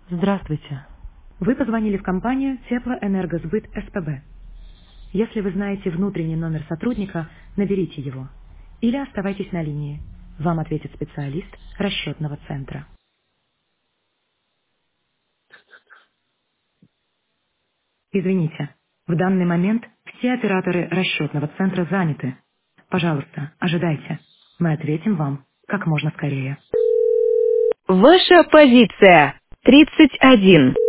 Здравствуйте. Вы позвонили в компанию Теплоэнергосбыт СПБ. Если вы знаете внутренний номер сотрудника, наберите его. Или оставайтесь на линии. Вам ответит специалист расчетного центра. Извините, в данный момент все операторы расчетного центра заняты. Пожалуйста, ожидайте. Мы ответим вам как можно скорее. Ваша позиция 31.